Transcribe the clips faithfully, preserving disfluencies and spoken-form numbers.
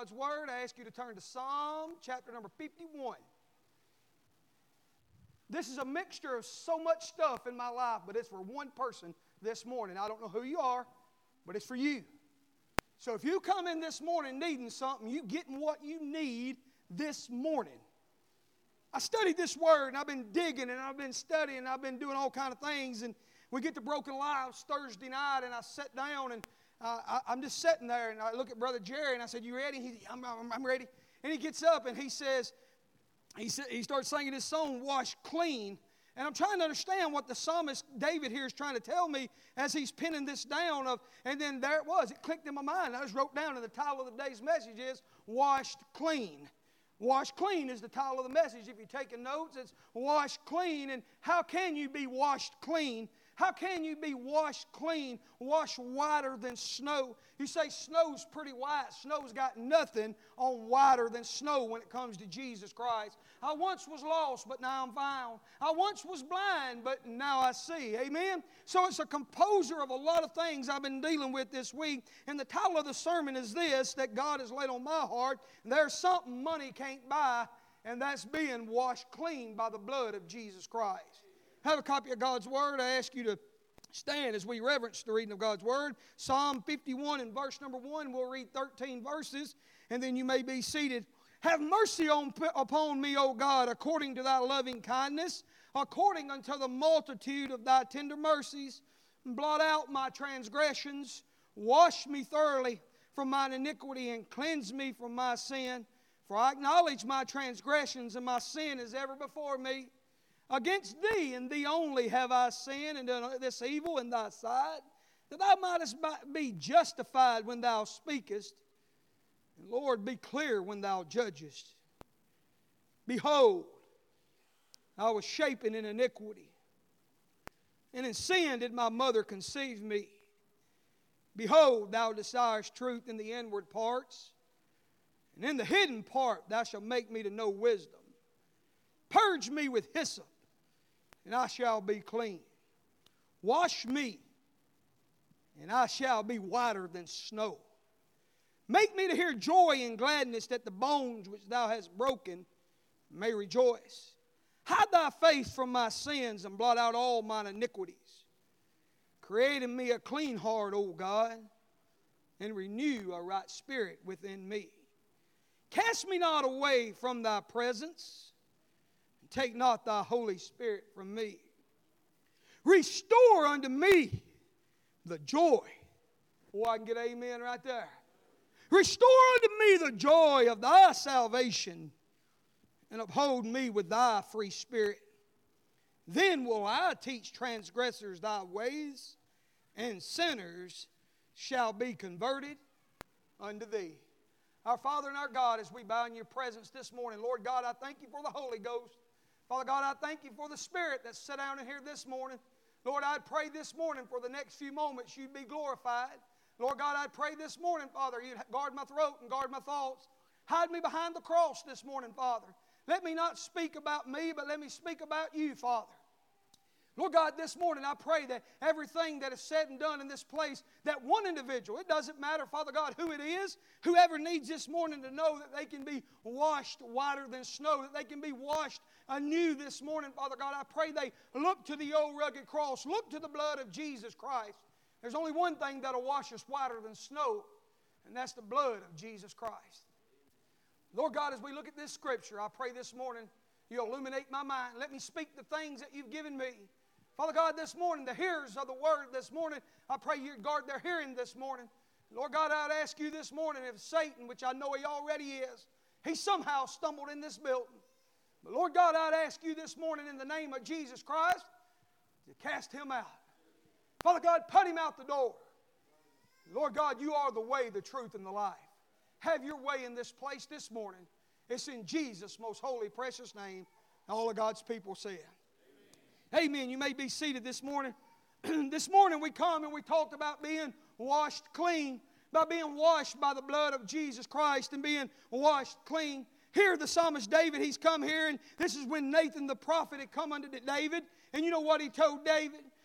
God's Word, I ask you to turn to Psalm chapter number fifty-one. This is a mixture of so much stuff in my life, but it's for one person this morning. I don't know who you are, but it's for you. So if you come in this morning needing something, you getting what you need this morning. I studied this Word, and I've been digging, and I've been studying, and I've been doing all kind of things, and we get to Broken Lives Thursday night, and I sat down, and uh, I, I'm just sitting there, and I look at Brother Jerry, and I said, "You ready?" He, I'm, I'm, I'm ready. And he gets up, and he says, he, sa- he starts singing this song, "Wash Clean." And I'm trying to understand what the psalmist David here is trying to tell me as he's penning this down. Of, and then there it was. It clicked in my mind. I just wrote down, and the title of the day's message is, "Washed Clean." Wash clean is the title of the message. If you're taking notes, it's wash clean. And how can you be washed clean? How can you be washed clean, washed whiter than snow? You say snow's pretty white. Snow's got nothing on whiter than snow when it comes to Jesus Christ. I once was lost, but now I'm found. I once was blind, but now I see. Amen? So it's a composer of a lot of things I've been dealing with this week. And the title of the sermon is this, that God has laid on my heart. There's something money can't buy, and that's being washed clean by the blood of Jesus Christ. Have a copy of God's Word. I ask you to stand as we reverence the reading of God's Word. Psalm fifty-one and verse number one. We'll read thirteen verses, and then you may be seated. Have mercy on, upon me, O God, according to thy loving kindness, according unto the multitude of thy tender mercies. Blot out my transgressions. Wash me thoroughly from mine iniquity, and cleanse me from my sin. For I acknowledge my transgressions, and my sin is ever before me. Against thee and thee only have I sinned and done this evil in thy sight, that thou mightest be justified when thou speakest, and Lord, be clear when thou judgest. Behold, I was shapen in iniquity, and in sin did my mother conceive me. Behold, thou desirest truth in the inward parts, and in the hidden part thou shalt make me to know wisdom. Purge me with hyssop, and I shall be clean. Wash me, and I shall be whiter than snow. Make me to hear joy and gladness, that the bones which thou hast broken may rejoice. Hide thy face from my sins, and blot out all mine iniquities. Create in me a clean heart, O God, and renew a right spirit within me. Cast me not away from thy presence, and take not thy Holy Spirit from me. Restore unto me the joy. Oh, I can get amen right there. Restore unto me the joy of thy salvation, and uphold me with thy free spirit. Then will I teach transgressors thy ways, and sinners shall be converted unto thee. Our Father and our God, as we bow in your presence this morning, Lord God, I thank you for the Holy Ghost. Father God, I thank you for the Spirit that's set down in here this morning. Lord, I pray this morning for the next few moments you'd be glorified. Lord God, I pray this morning, Father, you'd guard my throat and guard my thoughts. Hide me behind the cross this morning, Father. Let me not speak about me, but let me speak about you, Father. Lord God, this morning I pray that everything that is said and done in this place, that one individual, it doesn't matter, Father God, who it is, whoever needs this morning to know that they can be washed whiter than snow, that they can be washed anew this morning, Father God, I pray they look to the old rugged cross, look to the blood of Jesus Christ. There's only one thing that'll wash us whiter than snow, and that's the blood of Jesus Christ. Lord God, as we look at this scripture, I pray this morning you'll illuminate my mind. Let me speak the things that you've given me. Father God, this morning, the hearers of the word this morning, I pray you guard their hearing this morning. Lord God, I'd ask you this morning if Satan, which I know he already is, he somehow stumbled in this building. But Lord God, I'd ask you this morning in the name of Jesus Christ to cast him out. Father God, put him out the door. Lord God, you are the way, the truth, and the life. Have your way in this place this morning. It's in Jesus' most holy, precious name. All of God's people said. Amen. Amen. You may be seated this morning. This morning we come and we talked about being washed clean, by being washed by the blood of Jesus Christ and being washed clean. Here the psalmist David, he's come here, and this is when Nathan the prophet had come unto David. And you know what he told David?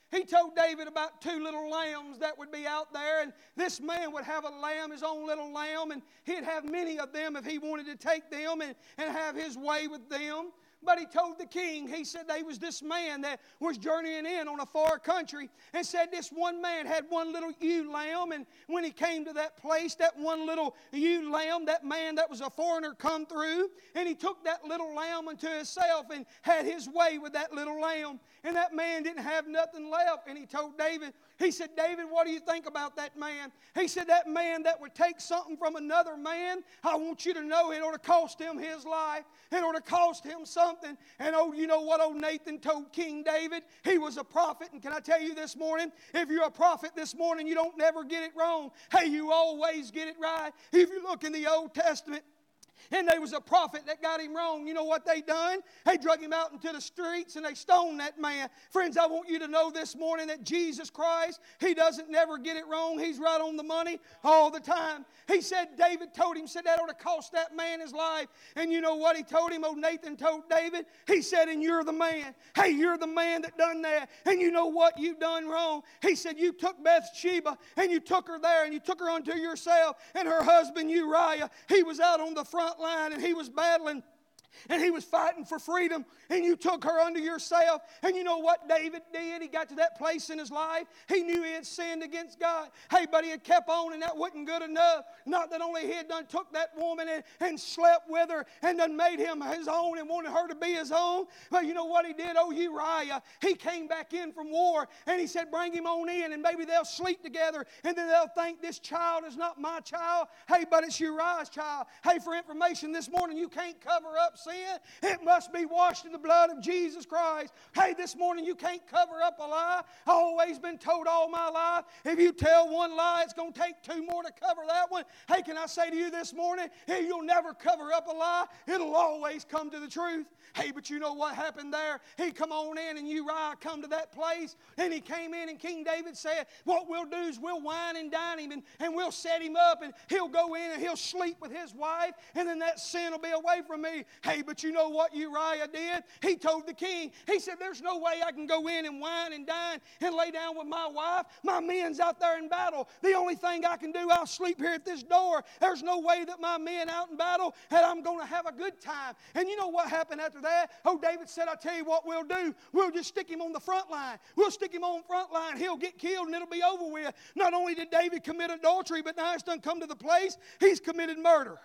he told David about two little lambs that would be out there, and this man would have a lamb, his own little lamb, and he'd have many of them if he wanted to take them and, and have his way with them. But he told the king, he said there was this man that was journeying in on a far country, and said this one man had one little ewe lamb, and when he came to that place, that one little ewe lamb, that man that was a foreigner come through, and he took that little lamb unto himself and had his way with that little lamb. And that man didn't have nothing left, and he told David, he said, David, what do you think about that man? He said, that man that would take something from another man, I want you to know it ought to cost him his life. It ought to cost him something. And oh, you know what old Nathan told King David? He was a prophet. And can I tell you this morning, if you're a prophet this morning, you don't never get it wrong. Hey, you always get it right. If you look in the Old Testament, and there was a prophet that got him wrong. You know what they done? They drug him out into the streets and they stoned that man. Friends, I want you to know this morning that Jesus Christ, He doesn't never get it wrong. He's right on the money all the time. He said, David told him, said that ought to cost that man his life. And you know what he told him? Oh, Nathan told David. He said, and you're the man. Hey, you're the man that done that. And you know what you done wrong? He said, you took Bathsheba and you took her there and you took her unto yourself. And her husband Uriah, he was out on the front line and he was battling and he was fighting for freedom, and you took her unto yourself. And you know what David did? He got to that place in his life. He knew he had sinned against God. Hey, but he had kept on, and that wasn't good enough. Not that only he had done took that woman and, and slept with her and done made him his own and wanted her to be his own. But you know what he did? Oh, Uriah, he came back in from war, and he said, bring him on in, and maybe they'll sleep together, and then they'll think this child is not my child. Hey, but it's Uriah's child. Hey, for information this morning, you can't cover up sin. It must be washed in the blood of Jesus Christ. Hey, this morning you can't cover up a lie. I've always been told all my life, if you tell one lie, it's going to take two more to cover that one. Hey, can I say to you this morning, hey, you'll never cover up a lie. It'll always come to the truth. Hey, but you know what happened there? He come on in and Uriah come to that place, and he came in, and King David said, what we'll do is we'll wine and dine him, and, and we'll set him up, and he'll go in and he'll sleep with his wife, and then that sin will be away from me. Hey, but you know what Uriah did? He told the king, he said, there's no way I can go in and wine and dine and lay down with my wife. My men's out there in battle. The only thing I can do, I'll sleep here at this door. There's no way that my men out in battle, and I'm going to have a good time. And you know what happened after that? Oh, David said, I'll tell you what we'll do. We'll just stick him on the front line. We'll stick him on the front line. He'll get killed and it'll be over with. Not only did David commit adultery, but now it's done come to the place he's committed murder.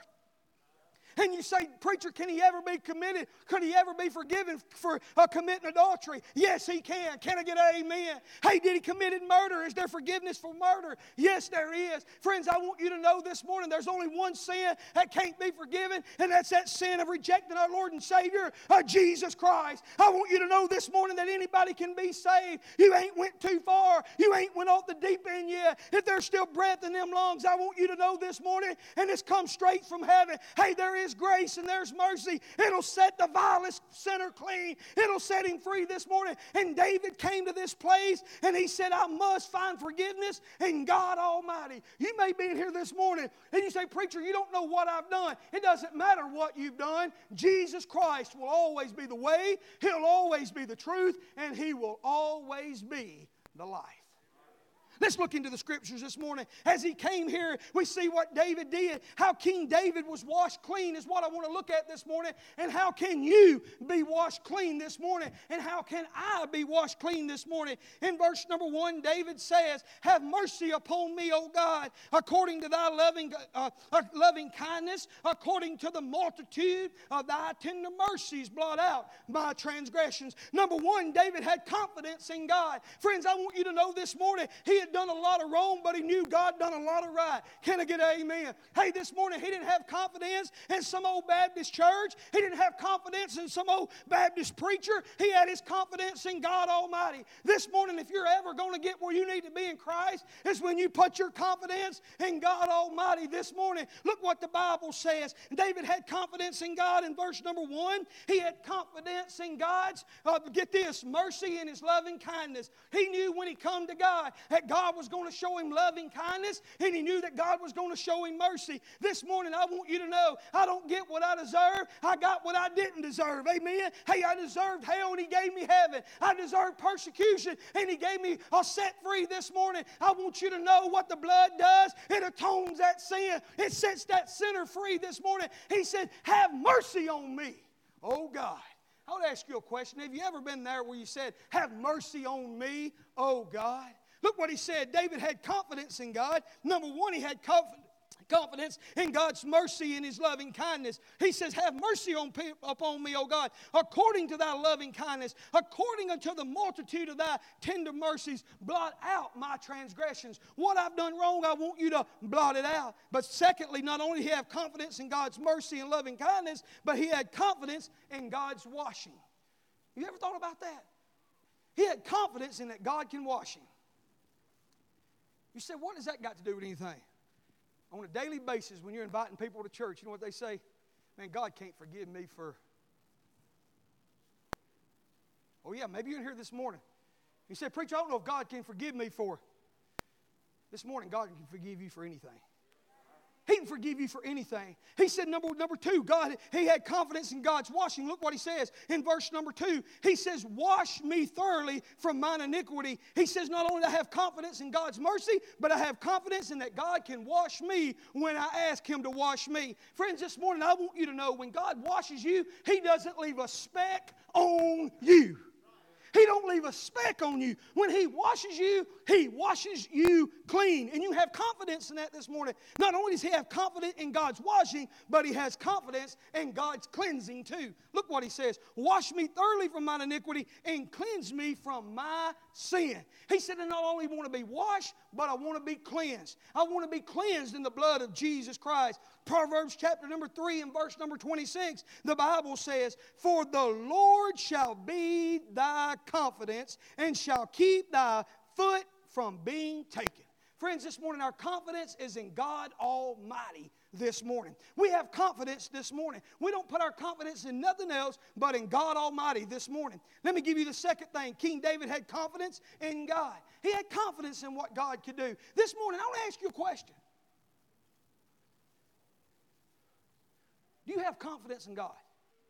And you say, preacher, can he ever be committed? Could he ever be forgiven for uh, committing adultery? Yes, he can. Can I get an amen? Hey, did he commit murder? Is there forgiveness for murder? Yes, there is. Friends, I want you to know this morning there's only one sin that can't be forgiven, and that's that sin of rejecting our Lord and Savior, uh, Jesus Christ. I want you to know this morning that anybody can be saved. You ain't went too far. You ain't went off the deep end yet. If there's still breath in them lungs, I want you to know this morning, and it's come straight from heaven. Hey, there is grace and there's mercy. It'll set the vilest sinner clean. It'll set him free this morning. And David came to this place and he said, I must find forgiveness in God Almighty. You may be in here this morning and you say, preacher, you don't know what I've done. It doesn't matter what you've done. Jesus Christ will always be the way. He'll always be the truth, and He will always be the life. Let's look into the Scriptures this morning. As he came here, we see what David did. How King David was washed clean is what I want to look at this morning. And how can you be washed clean this morning? And how can I be washed clean this morning? In verse number one, David says, have mercy upon me, O God, according to thy loving, uh, uh, loving kindness, according to the multitude of thy tender mercies, blot out my transgressions. Number one, David had confidence in God. Friends, I want you to know this morning, he had done a lot of wrong, but he knew God done a lot of right. Can I get an amen? Hey, this morning he didn't have confidence in some old Baptist church. He didn't have confidence in some old Baptist preacher. He had his confidence in God Almighty. This morning, if you're ever going to get where you need to be in Christ, it's when you put your confidence in God Almighty. This morning, look what the Bible says. David had confidence in God in verse number one. He had confidence in God's, uh, get this, mercy and His loving kindness. He knew when he come to God that God God was going to show him loving kindness, and he knew that God was going to show him mercy. This morning, I want you to know, I don't get what I deserve. I got what I didn't deserve. Amen? Hey, I deserved hell, and he gave me heaven. I deserved persecution, and he gave me a set free this morning. I want you to know what the blood does. It atones that sin. It sets that sinner free this morning. He said, have mercy on me. Oh, God. I would ask you a question. Have you ever been there where you said, have mercy on me, oh, God? Look what he said. David had confidence in God. Number one, he had confidence. Confidence in God's mercy and his loving kindness. He says, have mercy on pe- upon me, O God, according to thy loving kindness, according unto the multitude of thy tender mercies, blot out my transgressions. What I've done wrong, I want you to blot it out. But secondly, not only did he have confidence in God's mercy and loving kindness, but he had confidence in God's washing. You ever thought about that? He had confidence in that God can wash him. You said, what does that got to do with anything? On a daily basis, when you're inviting people to church, you know what they say? Man, God can't forgive me for... Oh, yeah, maybe you're in here this morning. You say, preacher, I don't know if God can forgive me for... This morning, God can forgive you for anything. He can forgive you for anything. He said, number, number two, God, he had confidence in God's washing. Look what he says in verse number two. He says, wash me thoroughly from mine iniquity. He says, not only do I have confidence in God's mercy, but I have confidence in that God can wash me when I ask him to wash me. Friends, this morning, I want you to know when God washes you, he doesn't leave a speck on you. He don't leave a speck on you. When he washes you, he washes you clean. And you have confidence in that this morning. Not only does he have confidence in God's washing, but he has confidence in God's cleansing too. Look what he says. Wash me thoroughly from mine iniquity and cleanse me from my sin. He said, I not only want to be washed, but I want to be cleansed. I want to be cleansed in the blood of Jesus Christ. Proverbs chapter number three and verse number twenty-six, the Bible says, for the Lord shall be thy confidence and shall keep thy foot from being taken. Friends, this morning our confidence is in God Almighty this morning. We have confidence this morning. We don't put our confidence in nothing else but in God Almighty this morning. Let me give you the second thing. King David had confidence in God. He had confidence in what God could do. This morning, I want to ask you a question. Do you have confidence in God?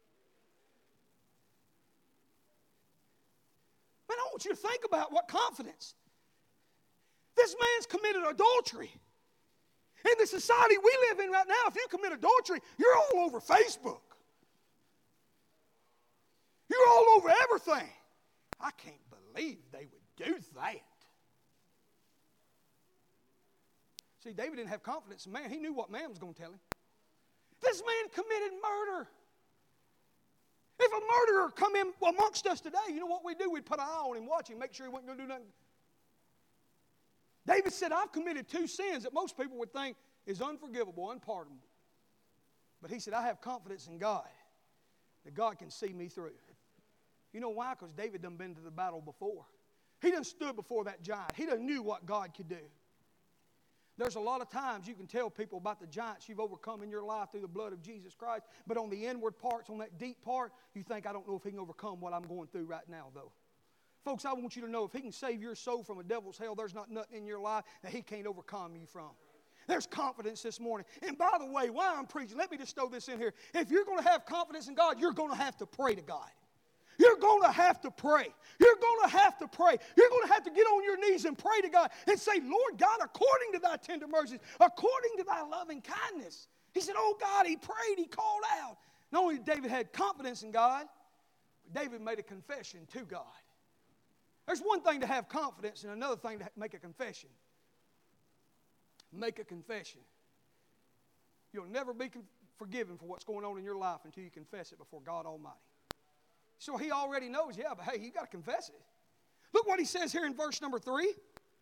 Man, I want you to think about what confidence. This man's committed adultery. In the society we live in right now, if you commit adultery, you're all over Facebook. You're all over everything. I can't believe they would do that. See, David didn't have confidence in man. He knew what man was going to tell him. This man committed murder. If a murderer come in amongst us today, you know what we'd do? We'd put an eye on him, watch him, make sure he wasn't going to do nothing. David said, I've committed two sins that most people would think is unforgivable, unpardonable. But he said, I have confidence in God that God can see me through. You know why? Because David done been to the battle before. He done stood before that giant. He done knew what God could do. There's a lot of times you can tell people about the giants you've overcome in your life through the blood of Jesus Christ, but on the inward parts, on that deep part, you think, I don't know if he can overcome what I'm going through right now, though. Folks, I want you to know if he can save your soul from a devil's hell, there's not nothing in your life that he can't overcome you from. There's confidence this morning. And by the way, while I'm preaching, let me just throw this in here. If you're going to have confidence in God, you're going to have to pray to God. You're going to have to pray. You're going to have to pray. You're going to have to get on your knees and pray to God and say, Lord God, according to thy tender mercies, according to thy loving kindness. He said, oh God, he prayed, he called out. Not only did David have confidence in God, but David made a confession to God. There's one thing to have confidence and another thing to make a confession. Make a confession. You'll never be forgiven for what's going on in your life until you confess it before God Almighty. So he already knows, yeah, but hey, you got to confess it. Look what he says here in verse number three.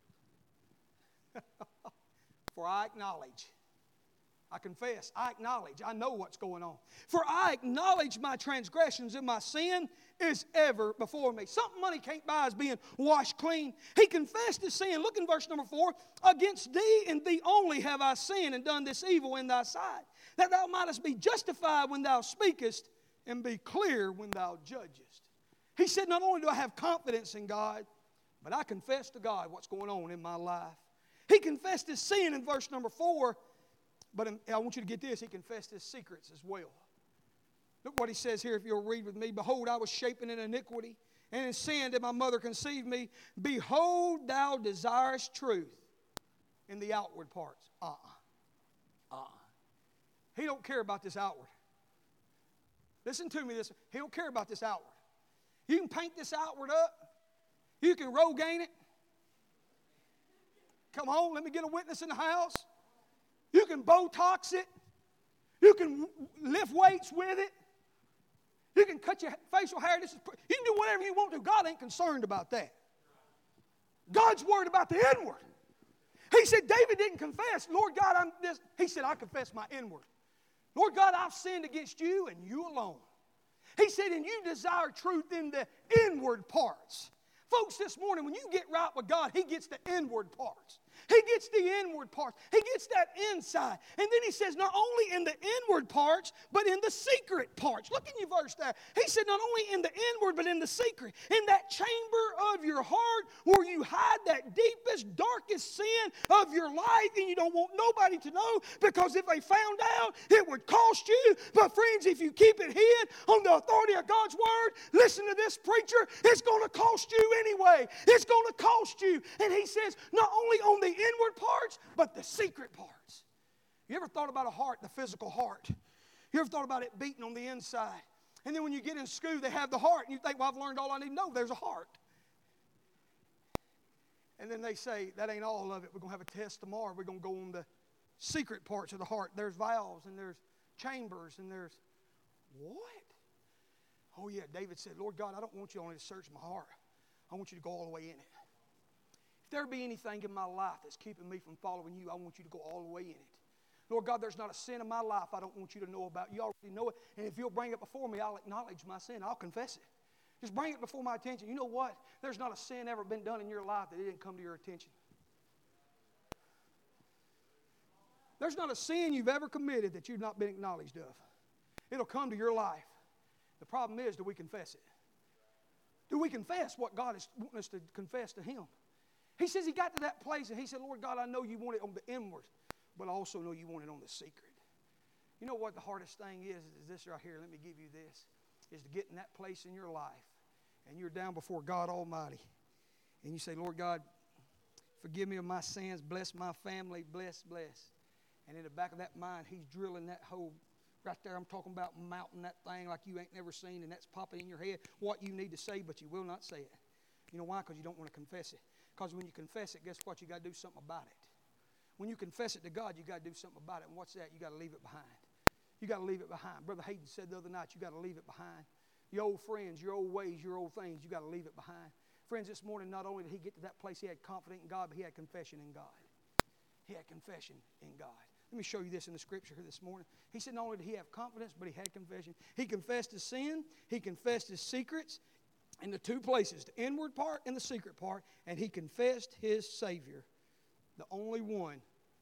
For I acknowledge, I confess, I acknowledge, I know what's going on. For I acknowledge my transgressions and my sin is ever before me. Something money can't buy is being washed clean. He confessed his sin. Look in verse number four. Against thee and thee only have I sinned and done this evil in thy sight, that thou mightest be justified when thou speakest and be clear when thou judgest. He said, not only do I have confidence in God, But I confess to God what's going on in my life. He confessed his sin in verse number four, but in, I want you to get this, he confessed his secrets as well. Look what he says here if you'll read with me. Behold, I was shapen in iniquity, and in sin did my mother conceive me. Behold, thou desirest truth in the outward parts. Uh-uh. Uh-uh. He don't care about this outward. Listen to me this. He don't care about this outward. You can paint this outward up. You can Rogaine it. Come on, let me get a witness in the house. You can Botox it. You can lift weights with it. You can cut your facial hair. This is, you can do whatever you want to. God ain't concerned about that. God's worried about the inward. He said, David didn't confess, Lord God, I'm this. He said, I confess my inward. Lord God, I've sinned against you and you alone. He said, and you desire truth in the inward parts. Folks, this morning, when you get right with God, He gets the inward parts. He gets the inward parts. He gets that inside. And then He says, not only in the inward parts, but in the secret parts. Look in your verse there. He said, not only in the inward, but in the secret. In that chamber of your heart where you hide that deepest, darkest sin of your life and you don't want nobody to know, because if they found out, it would cost you. But friends, if you keep it hid on the authority of God's Word, listen to this preacher, it's going to cost you anyway. It's going to cost you. And He says, not only on the inward parts, but the secret parts. You ever thought about a heart, the physical heart? You ever thought about it beating on the inside? And then when you get in school, they have the heart, and you think, well, I've learned all I need to know. There's a heart. And then they say, that ain't all of it. We're going to have a test tomorrow. We're going to go on the secret parts of the heart. There's valves, and there's chambers, and there's what? Oh, yeah, David said, Lord God, I don't want you only to search my heart. I want you to go all the way in it. If there be anything in my life that's keeping me from following you, I want you to go all the way in it. Lord God, there's not a sin in my life I don't want you to know about. You already know it. And if you'll bring it before me, I'll acknowledge my sin. I'll confess it. Just bring it before my attention. You know what? There's not a sin ever been done in your life that it didn't come to your attention. There's not a sin you've ever committed that you've not been acknowledged of. It'll come to your life. The problem is, do we confess it? Do we confess what God is wanting us to confess to Him? He says he got to that place and he said, Lord God, I know you want it on the inward, but I also know you want it on the secret. You know what the hardest thing is? Is this right here. Let me give you this. Is to get in that place in your life and you're down before God Almighty. And you say, Lord God, forgive me of my sins. Bless my family. Bless, bless. And in the back of that mind, He's drilling that hole. Right there, I'm talking about mounting that thing like you ain't never seen, and that's popping in your head what you need to say, but you will not say it. You know why? Because you don't want to confess it. Because when you confess it, guess what? You got to do something about it. When you confess it to God, you got to do something about it. And what's that? You got to leave it behind. You got to leave it behind. Brother Hayden said the other night, you got to leave it behind. Your old friends, your old ways, your old things, you got to leave it behind. Friends, this morning, not only did he get to that place, he had confidence in God, but he had confession in God. He had confession in God. Let me show you this in the scripture here this morning. He said not only did he have confidence, but he had confession. He confessed his sin. He confessed his secrets in the two places, the inward part and the secret part, and he confessed his Savior, the only one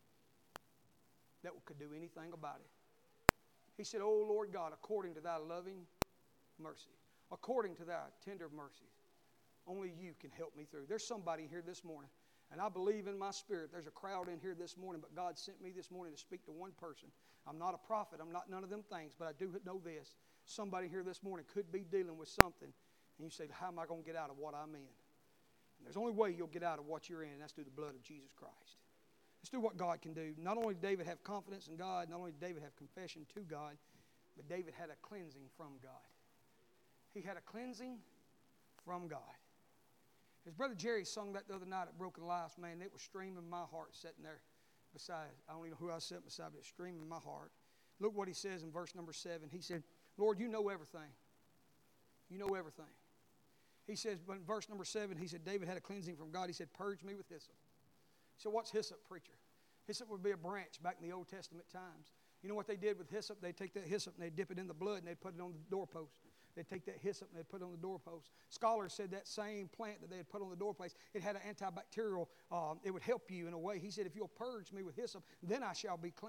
that could do anything about it. He said, Oh, Lord God, according to thy loving mercy, according to thy tender mercies, only you can help me through. There's somebody here this morning, and I believe in my spirit there's a crowd in here this morning, but God sent me this morning to speak to one person. I'm not a prophet. I'm not none of them things, but I do know this. Somebody here this morning could be dealing with something, and you say, how am I going to get out of what I'm in? And there's only way you'll get out of what you're in, and that's through the blood of Jesus Christ. Let's do what God can do. Not only did David have confidence in God, not only did David have confession to God, but David had a cleansing from God. He had a cleansing from God. His brother Jerry sung that the other night at Broken Lives, man, it was streaming in my heart sitting there beside, I don't even know who I was sitting beside, but it was streaming in my heart. Look what he says in verse number seven. He said, Lord, you know everything. You know everything. He says, but in verse number seven, he said, David had a cleansing from God. He said, purge me with hyssop. So what's hyssop, preacher? Hyssop would be a branch back in the Old Testament times. You know what they did with hyssop? They'd take that hyssop and they'd dip it in the blood and they'd put it on the doorpost. They'd take that hyssop and they'd put it on the doorpost. Scholars said that same plant that they had put on the doorpost, it had an antibacterial, um, it would help you in a way. He said, if you'll purge me with hyssop, then I shall be clean.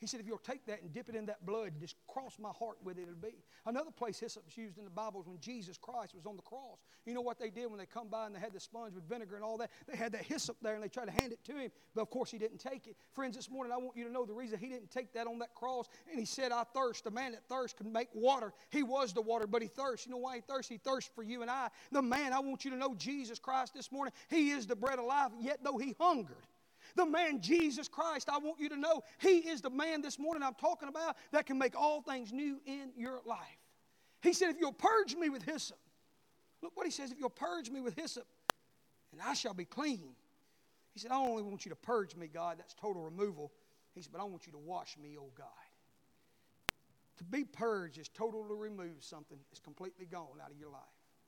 He said, if you'll take that and dip it in that blood and just cross my heart with it, it'll be. Another place hyssop was used in the Bible is when Jesus Christ was on the cross. You know what they did when they come by and they had the sponge with vinegar and all that? They had that hyssop there and they tried to hand it to him, but of course he didn't take it. Friends, this morning I want you to know the reason he didn't take that on that cross. And he said, I thirst. The man that thirsts can make water. He was the water, but he thirsts. You know why he thirsts? He thirsts for you and I. The man, I want you to know Jesus Christ this morning. He is the bread of life, yet though he hungered. The man Jesus Christ, I want you to know, he is the man this morning I'm talking about that can make all things new in your life. He said, if you'll purge me with hyssop. Look what he says, if you'll purge me with hyssop, and I shall be clean. He said, I don't only want you to purge me, God, that's total removal. He said, but I want you to wash me, oh God. To be purged is total to remove something. It's completely gone out of your life.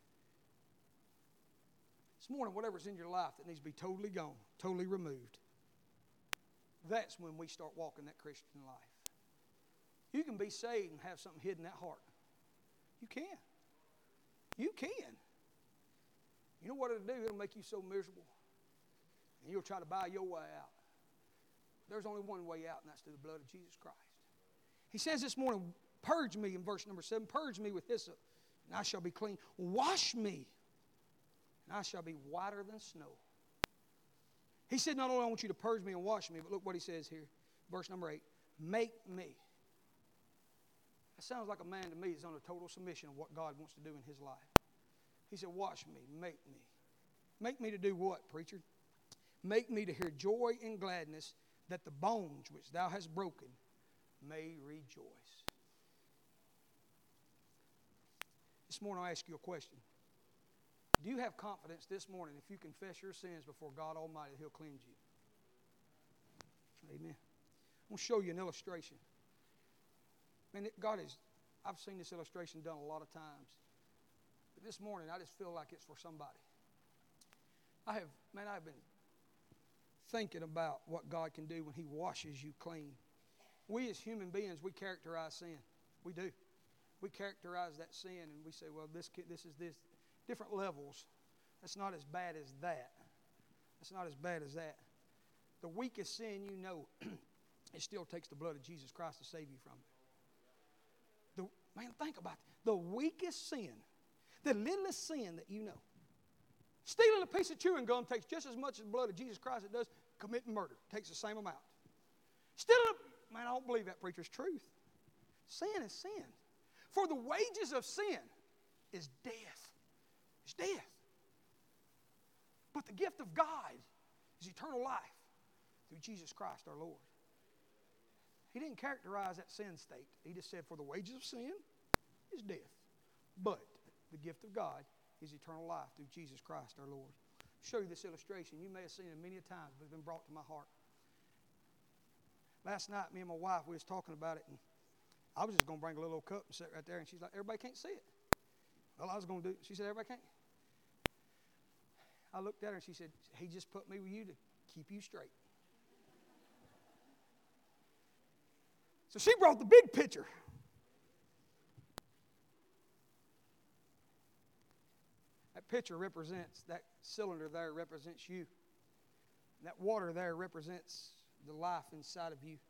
This morning, whatever's in your life that needs to be totally gone, totally removed, that's when we start walking that Christian life. You can be saved and have something hidden in that heart. You can. You can. You know what it'll do? It'll make you so miserable. And you'll try to buy your way out. There's only one way out, and that's through the blood of Jesus Christ. He says this morning, purge me in verse number seven, purge me with hyssop, and I shall be clean. Wash me, and I shall be whiter than snow. He said, not only I want you to purge me and wash me, but look what he says here, verse number eight, make me. That sounds like a man to me that's on a total submission of what God wants to do in his life. He said, wash me, make me. Make me to do what, preacher? Make me to hear joy and gladness, that the bones which thou hast broken may rejoice. This morning I'll ask you a question. Do you have confidence this morning if you confess your sins before God Almighty, He'll cleanse you? Amen. I'm going to show you an illustration. Man, God is, I've seen this illustration done a lot of times. But this morning, I just feel like it's for somebody. I have, man, I've been thinking about what God can do when He washes you clean. We as human beings, we characterize sin. We do. We characterize that sin and we say, well, this, this is this. Different levels. That's not as bad as that. That's not as bad as that. The weakest sin you know, it still takes the blood of Jesus Christ to save you from it. The, man, think about it. The weakest sin, the littlest sin that you know. Stealing a piece of chewing gum takes just as much as the blood of Jesus Christ as it does committing murder. It takes the same amount. Stealing a, man, I don't believe that preacher's truth. Sin is sin. For the wages of sin is death. It's death. But the gift of God is eternal life through Jesus Christ our Lord. He didn't characterize that sin state. He just said, for the wages of sin is death. But the gift of God is eternal life through Jesus Christ our Lord. I'll show you this illustration. You may have seen it many a times, but it's been brought to my heart. Last night, me and my wife, we was talking about it, and I was just going to bring a little old cup and sit right there, and she's like, everybody can't see it. Well, I was going to do it. She said, everybody can't. I looked at her and she said, he just put me with you to keep you straight. So she brought the big picture. That picture represents, that cylinder there represents you. And that water there represents the life inside of you.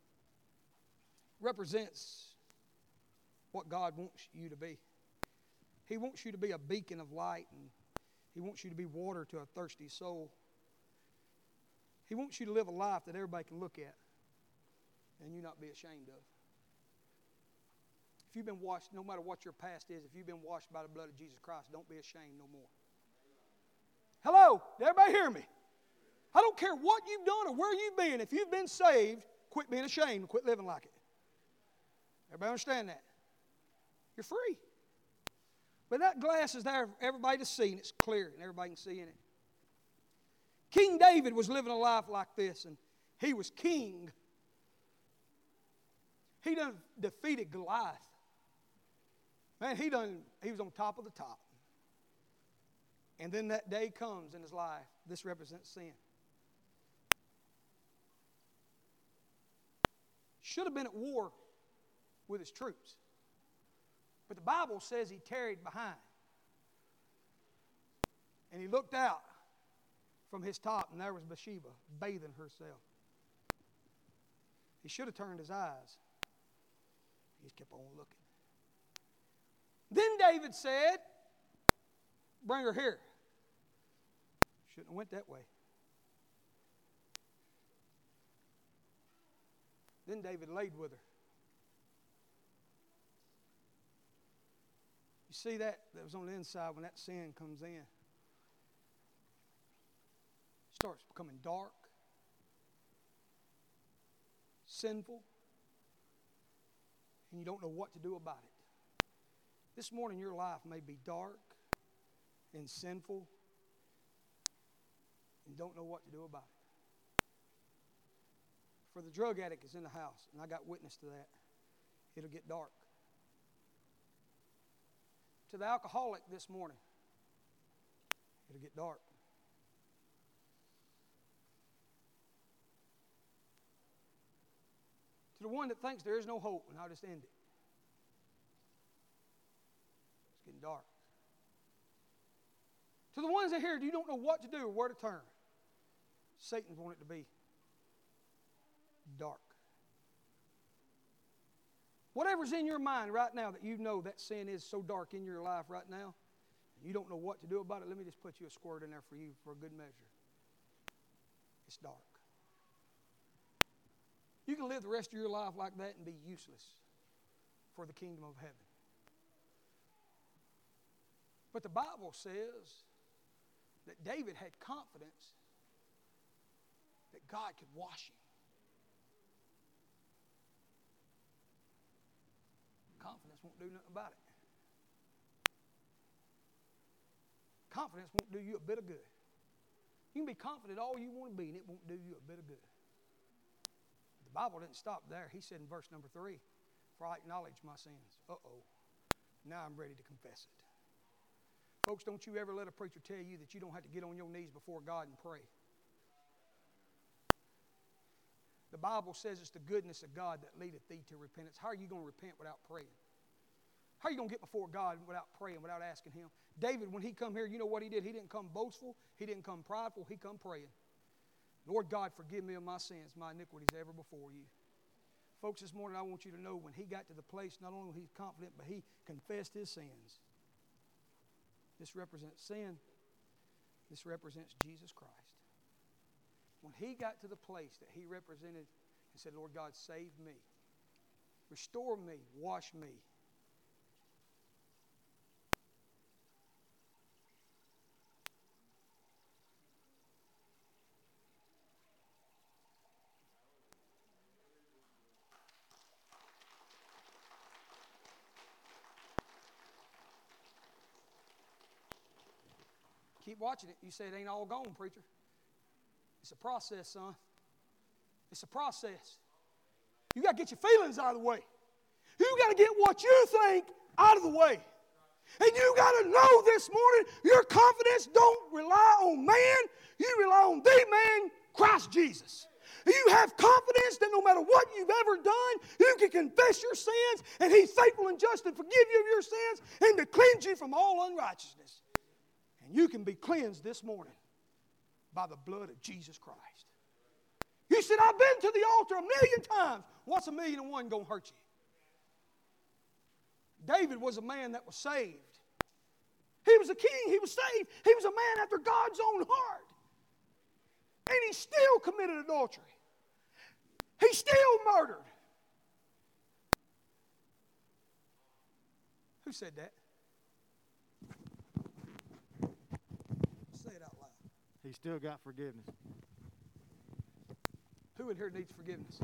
Represents what God wants you to be. He wants you to be a beacon of light, and He wants you to be water to a thirsty soul. He wants you to live a life that everybody can look at and you not be ashamed of. If you've been washed, no matter what your past is, if you've been washed by the blood of Jesus Christ, don't be ashamed no more. Hello? Did everybody hear me? I don't care what you've done or where you've been. If you've been saved, quit being ashamed and quit living like it. Everybody understand that? You're free. But that glass is there for everybody to see, and it's clear, and everybody can see in it. King David was living a life like this, and he was king. He done defeated Goliath. Man, he done, he was on top of the top. And then that day comes in his life. This represents sin. Should have been at war with his troops. But the Bible says he tarried behind. And he looked out from his top, and there was Bathsheba bathing herself. He should have turned his eyes. He just kept on looking. Then David said, bring her here. Shouldn't have went that way. Then David laid with her. You see that? That was on the inside when that sin comes in. It starts becoming dark, sinful, and you don't know what to do about it. This morning your life may be dark and sinful and don't know what to do about it. For the drug addict is in the house, and I got witness to that. It'll get dark. To the alcoholic this morning, it'll get dark. To the one that thinks there is no hope, and I'll just end it. It's getting dark. To the ones that hear you don't know what to do or where to turn, Satan's wanting it to be dark. Whatever's in your mind right now that you know that sin is so dark in your life right now, you don't know what to do about it, let me just put you a squirt in there for you for a good measure. It's dark. You can live the rest of your life like that and be useless for the kingdom of heaven. But the Bible says that David had confidence that God could wash him. Confidence won't do nothing about it. Confidence won't do you a bit of good. You can be confident all you want to be, and it won't do you a bit of good. The Bible didn't stop there. He said in verse number three, for I acknowledge my sins. Uh-oh. Now I'm ready to confess it. Folks, don't you ever let a preacher tell you that you don't have to get on your knees before God and pray. The Bible says it's the goodness of God that leadeth thee to repentance. How are you going to repent without praying? How are you going to get before God without praying, without asking Him? David, when he come here, you know what he did? He didn't come boastful. He didn't come prideful. He come praying. Lord God, forgive me of my sins, my iniquities ever before you. Folks, this morning I want you to know when he got to the place, not only was he confident, but he confessed his sins. This represents sin. This represents Jesus Christ. When he got to the place that he represented and said, Lord God, save me, restore me, wash me. Keep watching it. You say it ain't all gone, preacher. It's a process, son. It's a process. You got to get your feelings out of the way. You got to get what you think out of the way. And you got to know this morning your confidence don't rely on man. You rely on the man, Christ Jesus. You have confidence that no matter what you've ever done, you can confess your sins, and He's faithful and just to forgive you of your sins and to cleanse you from all unrighteousness. And you can be cleansed this morning by the blood of Jesus Christ. You said, I've been to the altar a million times. What's a million and one going to hurt you? David was a man that was saved. He was a king. He was saved. He was a man after God's own heart. And he still committed adultery. He still murdered. Who said that? Say it out loud. He still got forgiveness. Who in here needs forgiveness?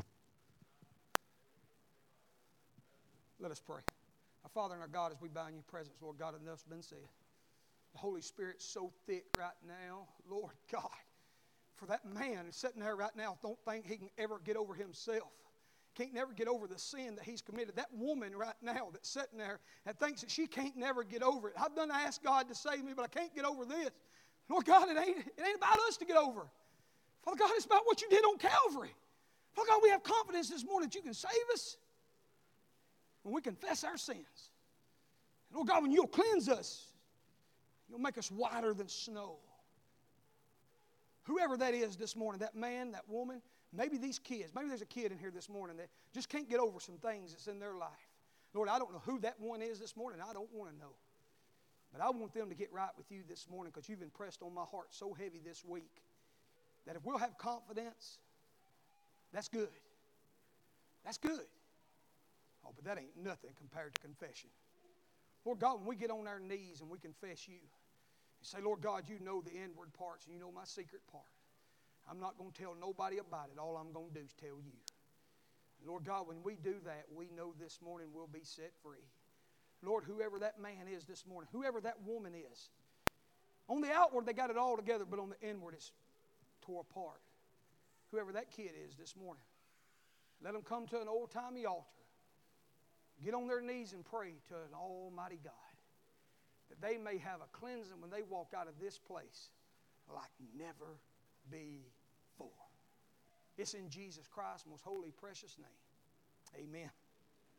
Let us pray. Our Father and our God, as we bow in your presence, Lord God, enough's been said. The Holy Spirit's so thick right now, Lord God, for that man who's sitting there right now don't think he can ever get over himself. Can't never get over the sin that he's committed. That woman right now that's sitting there and thinks that she can't never get over it. I've done ask God to save me, but I can't get over this. Lord God, it ain't, it ain't about us to get over. Father God, it's about what you did on Calvary. Father God, we have confidence this morning that you can save us when we confess our sins. And Lord God, when you'll cleanse us, you'll make us whiter than snow. Whoever that is this morning, that man, that woman, Maybe these kids, maybe there's a kid in here this morning that just can't get over some things that's in their life. Lord, I don't know who that one is this morning. I don't want to know. But I want them to get right with you this morning because you've impressed on my heart so heavy this week that if we'll have confidence, that's good. That's good. Oh, but that ain't nothing compared to confession. Lord God, when we get on our knees and we confess you, you say, Lord God, you know the inward parts and you know my secret part. I'm not going to tell nobody about it. All I'm going to do is tell you. Lord God, when we do that, we know this morning we'll be set free. Lord, whoever that man is this morning, whoever that woman is, on the outward they got it all together, but on the inward it's tore apart. Whoever that kid is this morning, let them come to an old-timey altar. Get on their knees and pray to an almighty God that they may have a cleansing when they walk out of this place like never before. It's in Jesus Christ's most holy, precious name. Amen.